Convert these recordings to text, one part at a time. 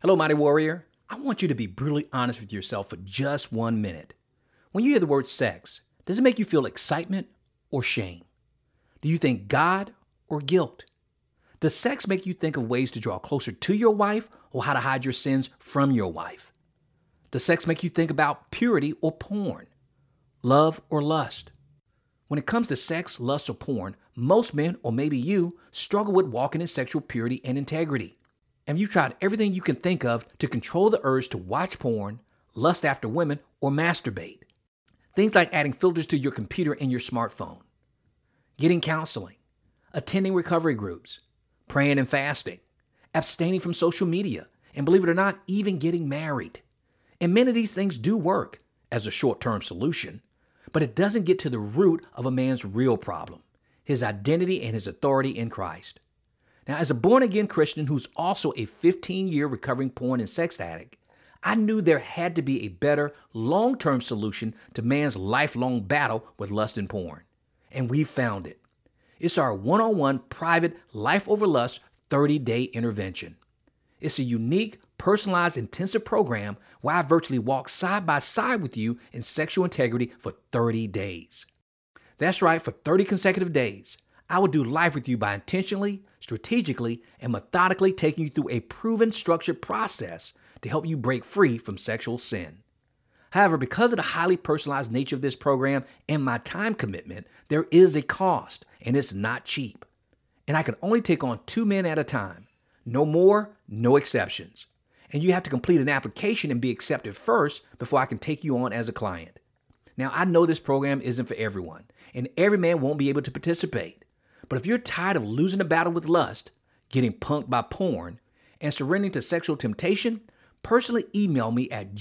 Hello, Mighty Warrior. I want you to be brutally honest with yourself for just 1 minute. When you hear the word sex, does it make you feel excitement or shame? Do you think God or guilt? Does sex make you think of ways to draw closer to your wife or how to hide your sins from your wife? Does sex make you think about purity or porn? Love or lust? When it comes to sex, lust, or porn, most men, or maybe you, struggle with walking in sexual purity and integrity. Have you tried everything you can think of to control the urge to watch porn, lust after women, or masturbate? Things like adding filters to your computer and your smartphone, getting counseling, attending recovery groups, praying and fasting, abstaining from social media, and believe it or not, even getting married. And many of these things do work as a short-term solution, but it doesn't get to the root of a man's real problem, his identity and his authority in Christ. Now, as a born-again Christian who's also a 15-year recovering porn and sex addict, I knew there had to be a better long-term solution to man's lifelong battle with lust and porn. And we found it. It's our one-on-one private Life Over Lust 30-day intervention. It's a unique, personalized, intensive program where I virtually walk side by side with you in sexual integrity for 30 days. That's right, for 30 consecutive days. I will do life with you by intentionally, strategically, and methodically taking you through a proven, structured process to help you break free from sexual sin. However, because of the highly personalized nature of this program and my time commitment, there is a cost, and it's not cheap. And I can only take on 2 men at a time. No more, no exceptions. And you have to complete an application and be accepted first before I can take you on as a client. Now, I know this program isn't for everyone, and every man won't be able to participate. But if you're tired of losing the battle with lust, getting punked by porn, and surrendering to sexual temptation, personally email me at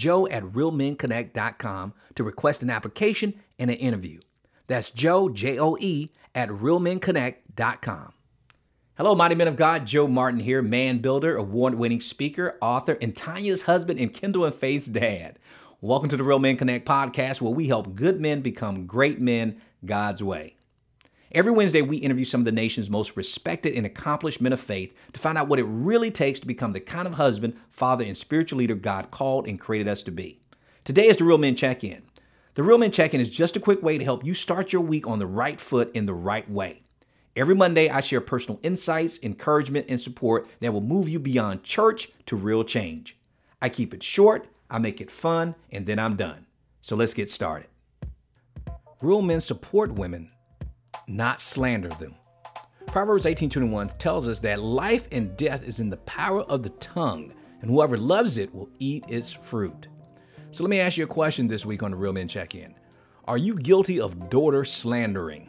joe@realmenconnect.com to request an application and an interview. That's Joe, Joe, at realmenconnect.com. Hello, mighty men of God. Joe Martin here, man builder, award-winning speaker, author, and Tanya's husband and Kendall and Faith's dad. Welcome to the Real Men Connect podcast, where we help good men become great men God's way. Every Wednesday, we interview some of the nation's most respected and accomplished men of faith to find out what it really takes to become the kind of husband, father, and spiritual leader God called and created us to be. Today is the Real Men Check-In. The Real Men Check-In is just a quick way to help you start your week on the right foot in the right way. Every Monday, I share personal insights, encouragement, and support that will move you beyond church to real change. I keep it short, I make it fun, and then I'm done. So let's get started. Real men support women, not slander them. Proverbs 18:21 tells us that life and death is in the power of the tongue, and whoever loves it will eat its fruit. So let me ask you a question this week on the Real Men Check-In. Are you guilty of daughter slandering?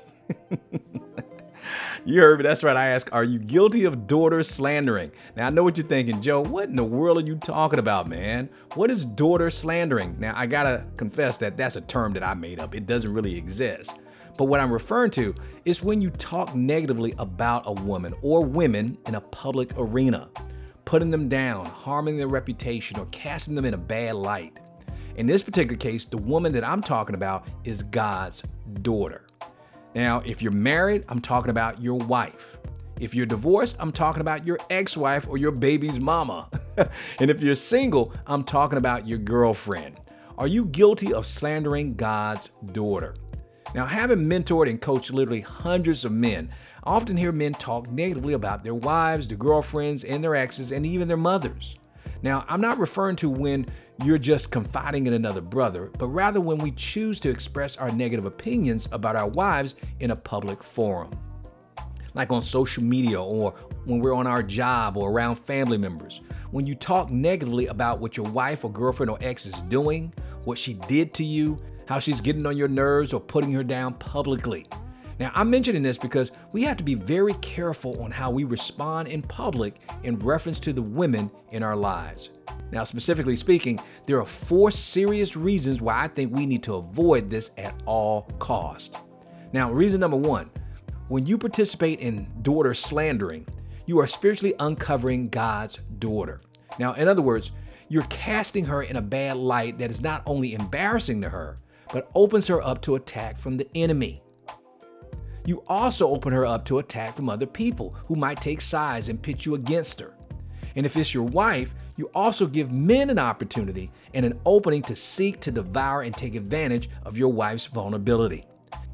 You heard me. That's right. I ask, are you guilty of daughter slandering? Now, I know what you're thinking, Joe. What in the world are you talking about, man? What is daughter slandering? Now, I got to confess that that's a term that I made up. It doesn't really exist. But what I'm referring to is when you talk negatively about a woman or women in a public arena, putting them down, harming their reputation, or casting them in a bad light. In this particular case, the woman that I'm talking about is God's daughter. Now, if you're married, I'm talking about your wife. If you're divorced, I'm talking about your ex-wife or your baby's mama. And if you're single, I'm talking about your girlfriend. Are you guilty of slandering God's daughter? Now, having mentored and coached literally hundreds of men, I often hear men talk negatively about their wives, their girlfriends, and their exes, and even their mothers. Now, I'm not referring to when you're just confiding in another brother, but rather when we choose to express our negative opinions about our wives in a public forum, like on social media or when we're on our job or around family members. When you talk negatively about what your wife or girlfriend or ex is doing, what she did to you, how she's getting on your nerves or putting her down publicly. Now, I'm mentioning this because we have to be very careful on how we respond in public in reference to the women in our lives. Now, specifically speaking, there are 4 serious reasons why I think we need to avoid this at all costs. Now, reason number 1, when you participate in daughter slandering, you are spiritually uncovering God's daughter. Now, in other words, you're casting her in a bad light that is not only embarrassing to her, but opens her up to attack from the enemy. You also open her up to attack from other people who might take sides and pit you against her. And if it's your wife, You also give men an opportunity and an opening to seek to devour and take advantage of your wife's vulnerability.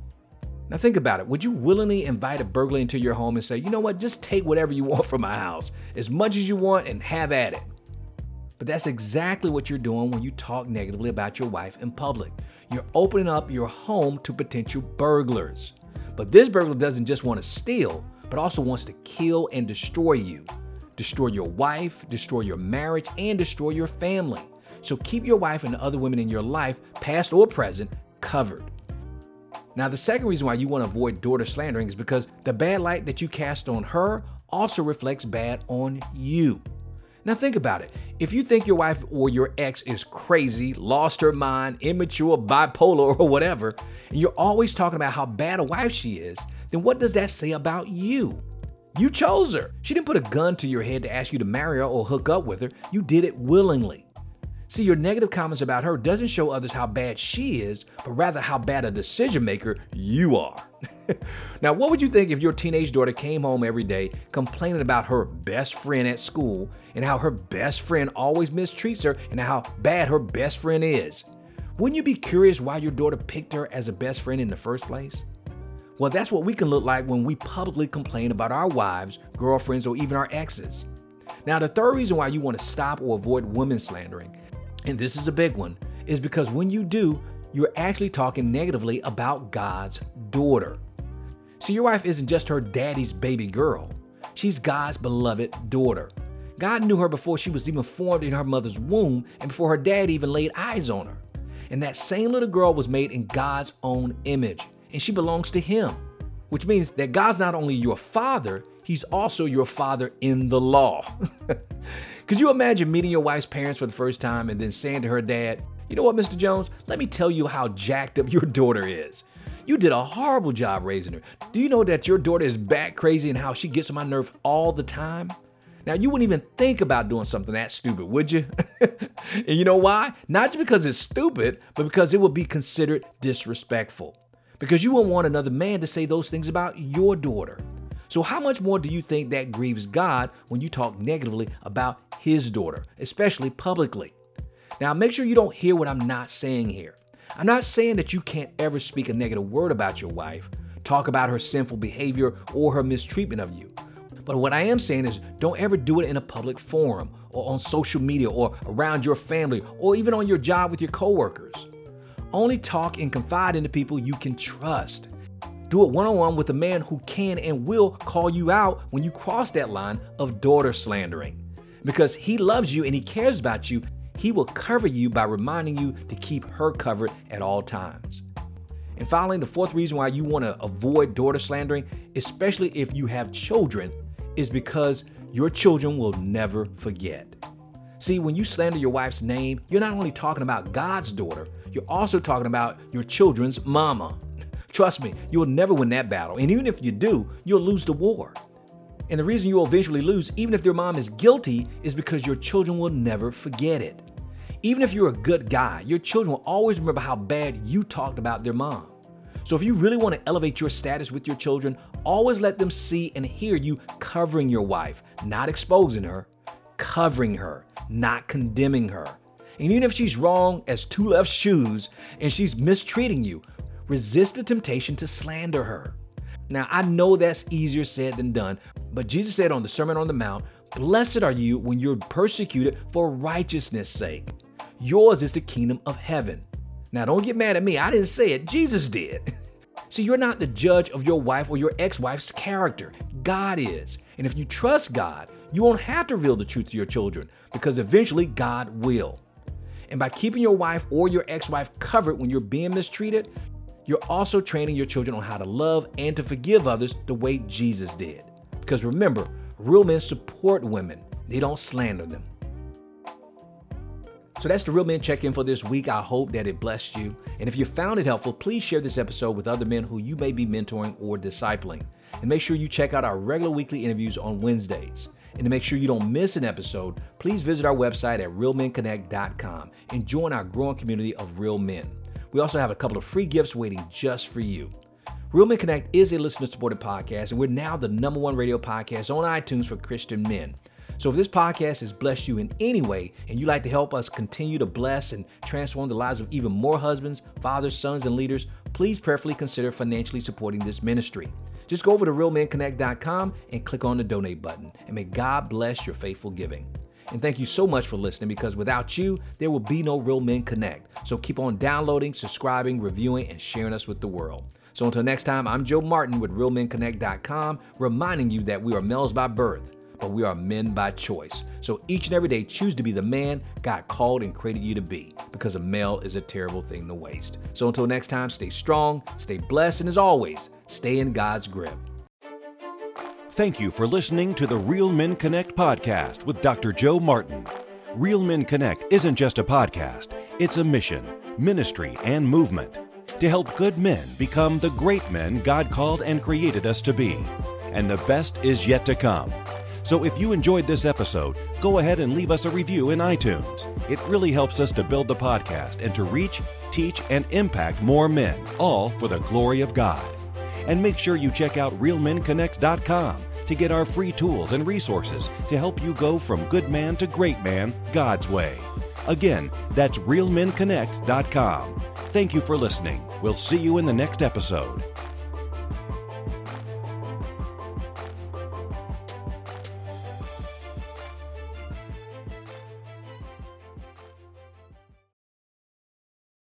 Now think about it. Would you willingly invite a burglar into your home and say, you know what, just take whatever you want from my house, as much as you want, and have at it? But that's exactly what you're doing when you talk negatively about your wife in public. You're opening up your home to potential burglars. But this burglar doesn't just want to steal, but also wants to kill and destroy you. Destroy your wife, destroy your marriage, and destroy your family. So keep your wife and the other women in your life, past or present, covered. Now, the second reason why you want to avoid daughter slandering is because the bad light that you cast on her also reflects bad on you. Now think about it. If you think your wife or your ex is crazy, lost her mind, immature, bipolar, or whatever, and you're always talking about how bad a wife she is, then what does that say about you? You chose her. She didn't put a gun to your head to ask you to marry her or hook up with her. You did it willingly. See, your negative comments about her doesn't show others how bad she is, but rather how bad a decision maker you are. Now, what would you think if your teenage daughter came home every day complaining about her best friend at school and how her best friend always mistreats her and how bad her best friend is? Wouldn't you be curious why your daughter picked her as a best friend in the first place? Well, that's what we can look like when we publicly complain about our wives, girlfriends, or even our exes. Now, the third reason why you want to stop or avoid women slandering, and this is a big one, is because when you do, you're actually talking negatively about God's daughter. See, your wife isn't just her daddy's baby girl. She's God's beloved daughter. God knew her before she was even formed in her mother's womb and before her dad even laid eyes on her. And that same little girl was made in God's own image, and she belongs to Him, which means that God's not only your father, He's also your father in the law. Could you imagine meeting your wife's parents for the first time and then saying to her dad, you know what, Mr. Jones, let me tell you how jacked up your daughter is. You did a horrible job raising her. Do you know that your daughter is bat crazy and how she gets on my nerves all the time? Now, you wouldn't even think about doing something that stupid, would you? And you know why? Not just because it's stupid, but because it would be considered disrespectful. Because you wouldn't want another man to say those things about your daughter. So how much more do you think that grieves God when you talk negatively about His daughter, especially publicly? Now, make sure you don't hear what I'm not saying here. I'm not saying that you can't ever speak a negative word about your wife, talk about her sinful behavior or her mistreatment of you. But what I am saying is don't ever do it in a public forum or on social media or around your family or even on your job with your coworkers. Only talk and confide in the people you can trust. Do it one-on-one with a man who can and will call you out when you cross that line of daughter slandering. Because he loves you and he cares about you, he will cover you by reminding you to keep her covered at all times. And finally, the fourth reason why you want to avoid daughter slandering, especially if you have children, is because your children will never forget. See, when you slander your wife's name, you're not only talking about God's daughter, you're also talking about your children's mama. Trust me, you'll never win that battle. And even if you do, you'll lose the war. And the reason you'll eventually lose, even if their mom is guilty, is because your children will never forget it. Even if you're a good guy, your children will always remember how bad you talked about their mom. So if you really want to elevate your status with your children, always let them see and hear you covering your wife, not exposing her, covering her, not condemning her. And even if she's wrong as two left shoes and she's mistreating you, resist the temptation to slander her. Now, I know that's easier said than done, but Jesus said on the Sermon on the Mount, "Blessed are you when you're persecuted for righteousness' sake. Yours is the kingdom of heaven." Now, don't get mad at me. I didn't say it. Jesus did. See, you're not the judge of your wife or your ex-wife's character. God is. And if you trust God, you won't have to reveal the truth to your children because eventually God will. And by keeping your wife or your ex-wife covered when you're being mistreated, you're also training your children on how to love and to forgive others the way Jesus did. Because remember, real men support women. They don't slander them. So that's the Real Men Check-In for this week. I hope that it blessed you. And if you found it helpful, please share this episode with other men who you may be mentoring or discipling. And make sure you check out our regular weekly interviews on Wednesdays. And to make sure you don't miss an episode, please visit our website at realmenconnect.com and join our growing community of real men. We also have a couple of free gifts waiting just for you. Real Men Connect is a listener-supported podcast, and we're now the #1 radio podcast on iTunes for Christian men. So if this podcast has blessed you in any way and you'd like to help us continue to bless and transform the lives of even more husbands, fathers, sons, and leaders, please prayerfully consider financially supporting this ministry. Just go over to realmenconnect.com and click on the donate button, and may God bless your faithful giving. And thank you so much for listening, because without you, there will be no Real Men Connect. So keep on downloading, subscribing, reviewing, and sharing us with the world. So until next time, I'm Joe Martin with realmenconnect.com, reminding you that we are males by birth, but we are men by choice. So each and every day, choose to be the man God called and created you to be, because a male is a terrible thing to waste. So until next time, stay strong, stay blessed, and as always, stay in God's grip. Thank you for listening to the Real Men Connect podcast with Dr. Joe Martin. Real Men Connect isn't just a podcast, it's a mission, ministry, and movement to help good men become the great men God called and created us to be. And the best is yet to come. So if you enjoyed this episode, go ahead and leave us a review in iTunes. It really helps us to build the podcast and to reach, teach, and impact more men, all for the glory of God. And make sure you check out realmenconnect.com to get our free tools and resources to help you go from good man to great man God's way. Again, that's realmenconnect.com. Thank you for listening. We'll see you in the next episode.